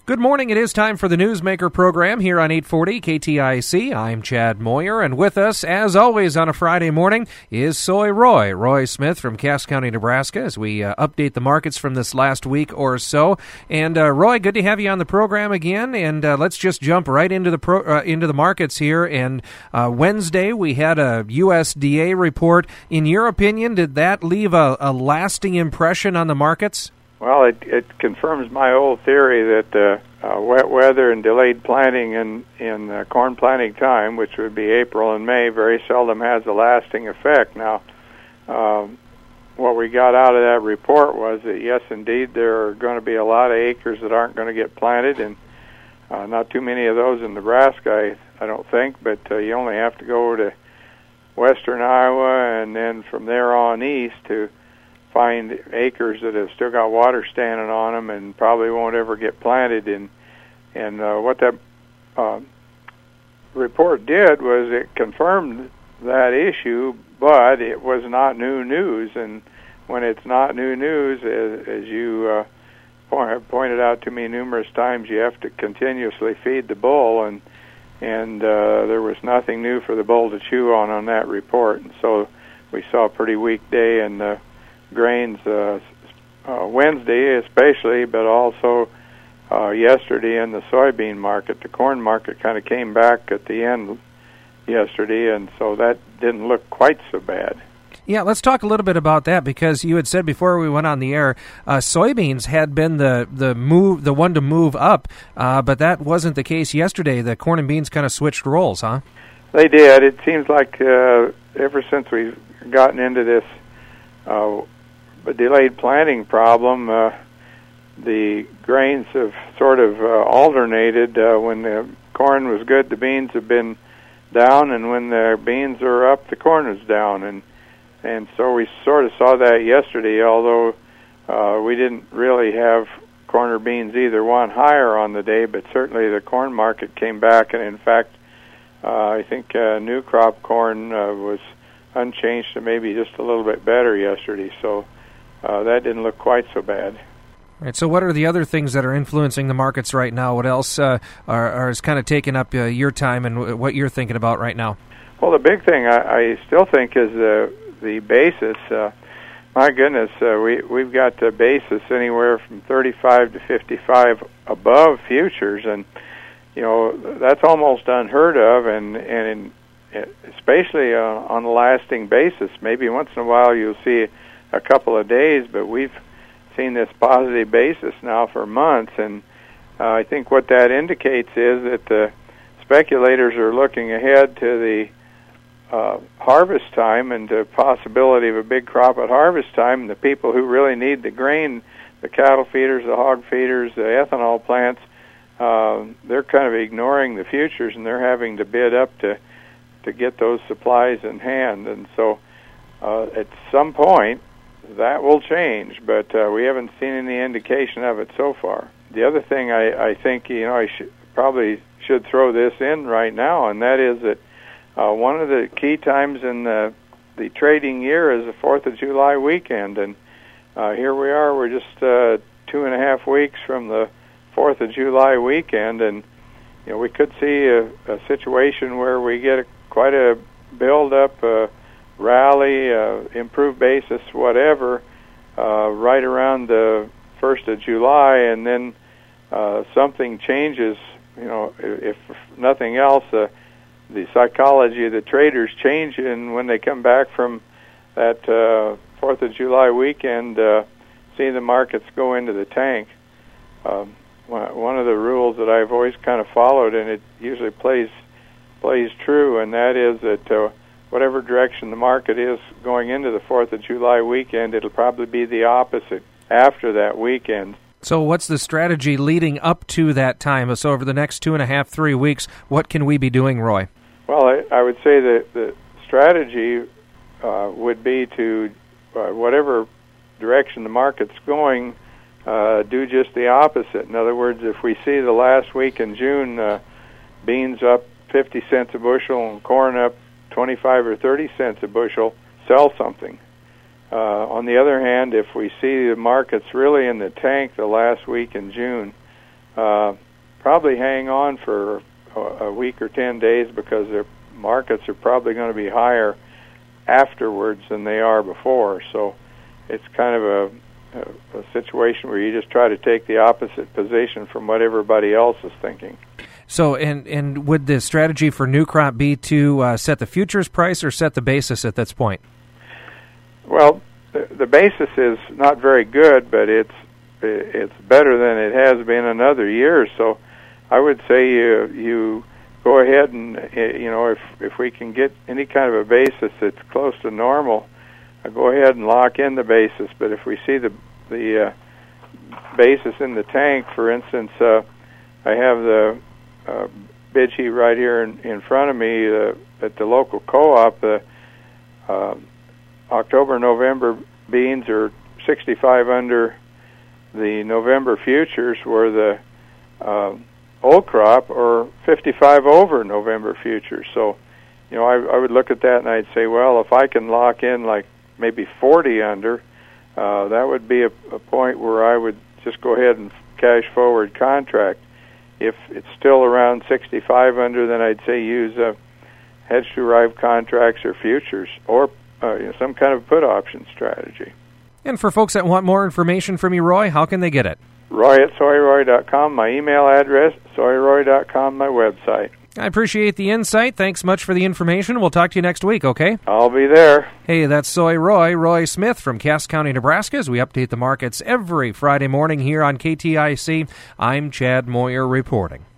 Good morning. It is time for the Newsmaker program here on 840 KTIC. I'm Chad Moyer, and with us, as always on a Friday morning, is Soy Roy Smith from Cass County, Nebraska, as we update the markets from this last week or so. And Roy, good to have you on the program again. And let's just jump right into the markets here. And Wednesday, we had a USDA report. In your opinion, did that leave a lasting impression on the markets? Well, it confirms my old theory that wet weather and delayed planting in corn planting time, which would be April and May, very seldom has a lasting effect. Now, what we got out of that report was that, yes, indeed, there are going to be a lot of acres that aren't going to get planted, and not too many of those in Nebraska, I don't think, but you only have to go to western Iowa and then from there on east to find acres that have still got water standing on them and probably won't ever get planted. And what that report did was it confirmed that issue, but it was not new news. And when it's not new news, as you have pointed out to me numerous times, you have to continuously feed the bull, and there was nothing new for the bull to chew on that report. And so we saw a pretty weak day in the grains Wednesday especially, but also yesterday in the soybean market. The corn market kind of came back at the end yesterday, and so that didn't look quite so bad. Yeah, let's talk a little bit about that, because you had said before we went on the air, soybeans had been the one to move up, but that wasn't the case yesterday. The corn and beans kind of switched roles, huh? They did. It seems like ever since we've gotten into this delayed planting problem, the grains have sort of alternated. When the corn was good, the beans have been down, and when the beans are up, the corn is down. And so we sort of saw that yesterday, although we didn't really have corn or beans either one higher on the day, but certainly the corn market came back, and in fact, I think new crop corn was unchanged to maybe just a little bit better yesterday, so that didn't look quite so bad. Right. So what are the other things that are influencing the markets right now? What else is kind of taking up your time and what you're thinking about right now? Well, the big thing I still think is the basis. My goodness, we've got the basis anywhere from 35 to 55 above futures, and you know that's almost unheard of, and especially on a lasting basis. Maybe once in a while you'll see a couple of days, but we've seen this positive basis now for months, and I think what that indicates is that the speculators are looking ahead to the harvest time and the possibility of a big crop at harvest time, and the people who really need the grain, the cattle feeders, the hog feeders, the ethanol plants, they're kind of ignoring the futures, and they're having to bid up to get those supplies in hand. And so at some point that will change, but we haven't seen any indication of it so far. The other thing I think, I probably should throw this in right now, and that is that one of the key times in the trading year is the 4th of July weekend, and here we are, we're just 2.5 weeks from the 4th of July weekend, and we could see a situation where we get quite a build-up, rally, improved basis, whatever, right around the 1st of July, and then something changes. If nothing else, the psychology of the traders change, and when they come back from that 4th of July weekend, see the markets go into the tank. One of the rules that I've always kind of followed, and it usually plays true, and that is that whatever direction the market is going into the 4th of July weekend, it'll probably be the opposite after that weekend. So what's the strategy leading up to that time? So over the next 2.5, 3 weeks, what can we be doing, Roy? Well, I would say that the strategy would be to, whatever direction the market's going, do just the opposite. In other words, if we see the last week in June, beans up 50 cents a bushel and corn up 25 or 30 cents a bushel, sell something. On the other hand, if we see the markets really in the tank the last week in June, probably hang on for a week or 10 days because their markets are probably going to be higher afterwards than they are before. So it's kind of a situation where you just try to take the opposite position from what everybody else is thinking. So, and would the strategy for new crop be to set the futures price or set the basis at this point? Well, the basis is not very good, but it's better than it has been in other years. So I would say you go ahead and, if we can get any kind of a basis that's close to normal, go ahead and lock in the basis. But if we see the basis in the tank, for instance, I have the bid sheet right here in front of me at the local co-op. The October-November beans are 65 under the November futures, where the old crop or 55 over November futures. So, I would look at that and I'd say, well, if I can lock in like maybe 40 under, that would be a point where I would just go ahead and cash forward contract. If it's still around 65 under, then I'd say use hedge-derived contracts or futures or some kind of put option strategy. And for folks that want more information from you, Roy, how can they get it? Roy at soyroy.com, my email address, soyroy.com, my website. I appreciate the insight. Thanks much for the information. We'll talk to you next week, okay? I'll be there. Hey, that's Soy Roy Smith from Cass County, Nebraska, as we update the markets every Friday morning here on KTIC. I'm Chad Moyer reporting.